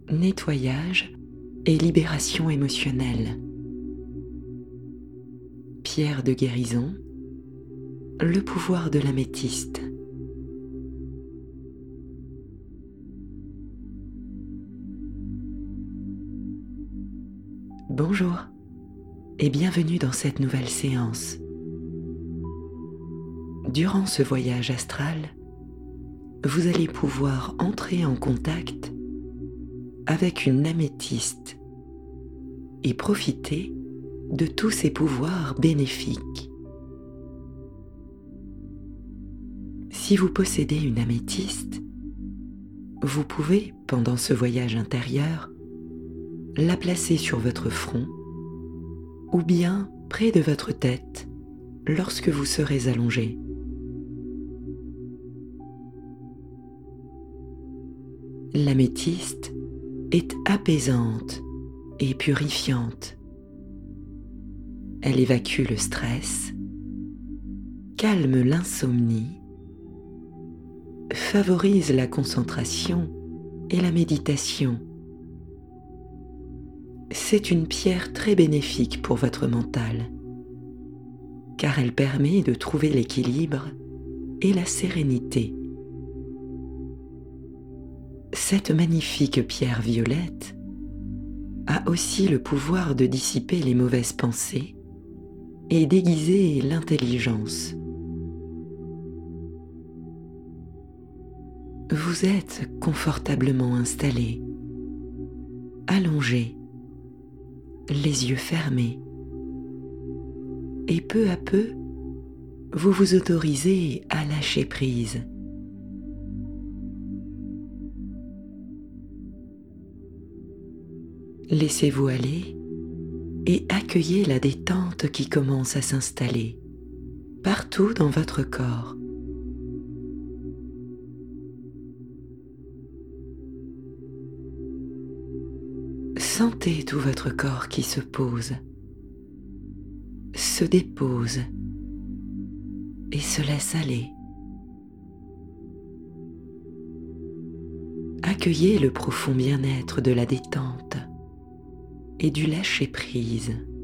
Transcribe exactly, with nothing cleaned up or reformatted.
nettoyage et libération émotionnelle. Pierre de guérison, le pouvoir de l'améthyste. Bonjour et bienvenue dans cette nouvelle séance. Durant ce voyage astral, vous allez pouvoir entrer en contact avec une améthyste et profiter de tous ses pouvoirs bénéfiques. Si vous possédez une améthyste, vous pouvez, pendant ce voyage intérieur, la placer sur votre front ou bien près de votre tête lorsque vous serez allongé. L'améthyste est apaisante et purifiante. Elle évacue le stress, calme l'insomnie, favorise la concentration et la méditation. C'est une pierre très bénéfique pour votre mental, car elle permet de trouver l'équilibre et la sérénité. Cette magnifique pierre violette a aussi le pouvoir de dissiper les mauvaises pensées et d'aiguiser l'intelligence. Vous êtes confortablement installé, allongé, les yeux fermés, et peu à peu, vous vous autorisez à lâcher prise. Laissez-vous aller et accueillez la détente qui commence à s'installer partout dans votre corps. Sentez tout votre corps qui se pose, se dépose et se laisse aller. Accueillez le profond bien-être de la détente et du lâcher-prise.